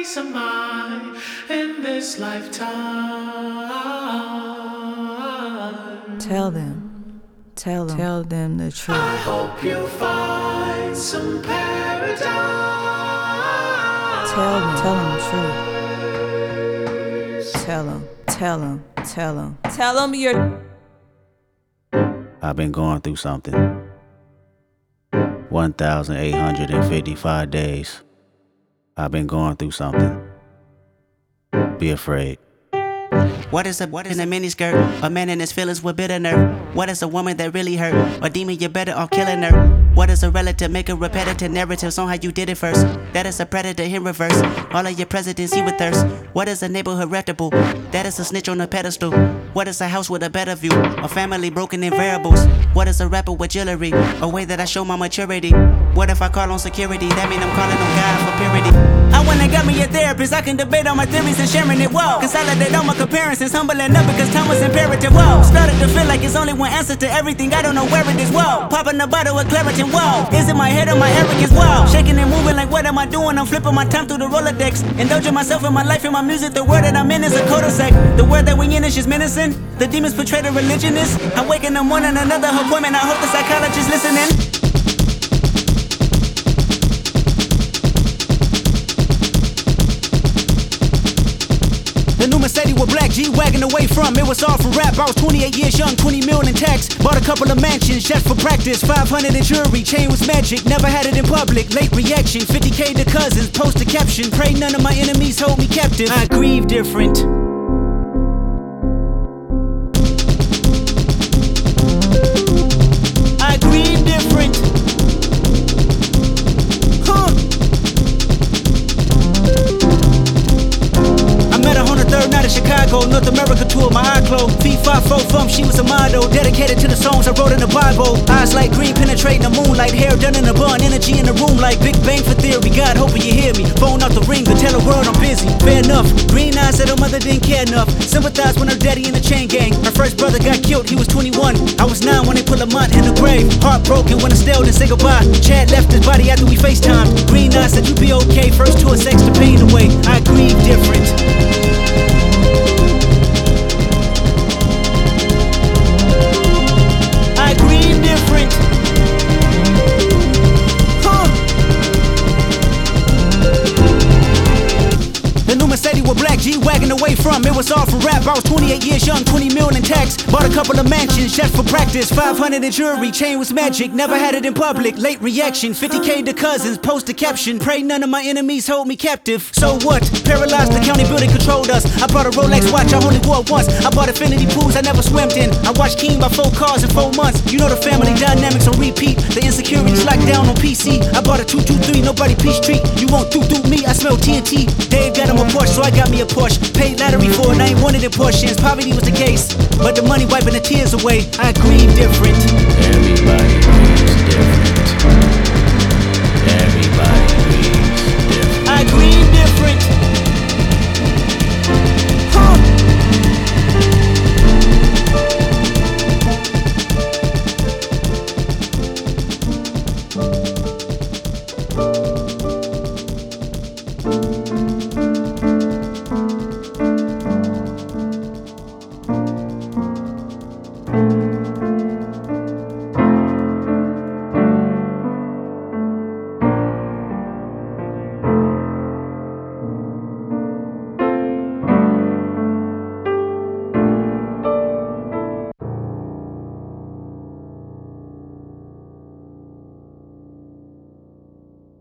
peace of mind in this lifetime. Tell them the truth. I hope you find some paradise. Tell them the truth. Tell them you're. I've been going through something. 1,855 days. I've been going through something. Be afraid. What is a in a miniskirt? A man in his feelings with bitter nerve. What is a woman that really hurt? A demon, you're better off killing her. What is a relative? Make a repetitive narratives on how you did it first. That is a predator in reverse. All of your presidents he with thirst. What is a neighborhood reputable? That is a snitch on a pedestal. What is a house with a better view? A family broken in variables. What is a rapper with jewelry? A way that I show my maturity. What if I call on security? That mean I'm calling on God for purity. I went and got me a therapist. I can debate on my theories and sharing it. Whoa. Consolidate all my comparisons. Humbling up because time was imperative. Whoa. Started to feel like it's only one answer to everything. I don't know where it is. Whoa. Popping a bottle with Claritin. Whoa. Is it my head or my arrogance? Whoa. Shaking and moving like what am I doing? I'm flipping my time through the Rolodex. Indulging myself in my life and my music. The word that I'm in is a cul-de-sac. The word that we in is just menacing. The demons portray the religionist. I wake in the morning, another appointment. I hope the psychologist listening. The new Mercedes with black G-Wagon away from. It was all for rap. I was 28 years young, 20 million in tax. Bought a couple of mansions just for practice. 500 in jewelry, chain was magic. Never had it in public. Late reaction, 50K to cousins. Post a caption. Pray none of my enemies hold me captive. I grieve different. I grieve different. Third night in Chicago, North America tour, my eye closed. Feet 5'4" from, she was a model. Dedicated to the songs I wrote in the Bible. Eyes like green, penetrating the moonlight. Hair done in a bun, energy in the room like Big Bang for theory. God, hoping you hear me. Phone out the ringer, tell the world I'm busy. Fair enough. Green eyes said her mother didn't care enough. Sympathized when her daddy in the chain gang. Her first brother got killed, he was 21. I was 9 when they put Lamont in the grave. Heartbroken when I still didn't say goodbye. Chad left his body after we FaceTimed. Green eyes said you be okay. First tour sex the pain away. I grieve different. I grieve different. The new Mercedes with black G-Wagon away from. It was all for rap. I was 28 years young, 20 million in tax. Bought a couple of mansions just for practice. 500 in jewelry, chain was magic. Never had it in public. Late reaction, 50K to cousins. Post a caption. Pray none of my enemies hold me captive. So what? Paralyzed, the county building controlled us. I bought a Rolex watch, I only wore it once. I bought infinity pools I never swam in. I watched King by 4 cars in 4 months. You know the family dynamics on repeat. The insecurities locked down on PC. I bought a 223, nobody peace treat. You won't do me, I smell TNT. Dave got him a Porsche, so I got me a Porsche. Paid lottery for it, I ain't wanted in portions. Poverty was the case, but the money wiping the tears away. I grieve different. Everybody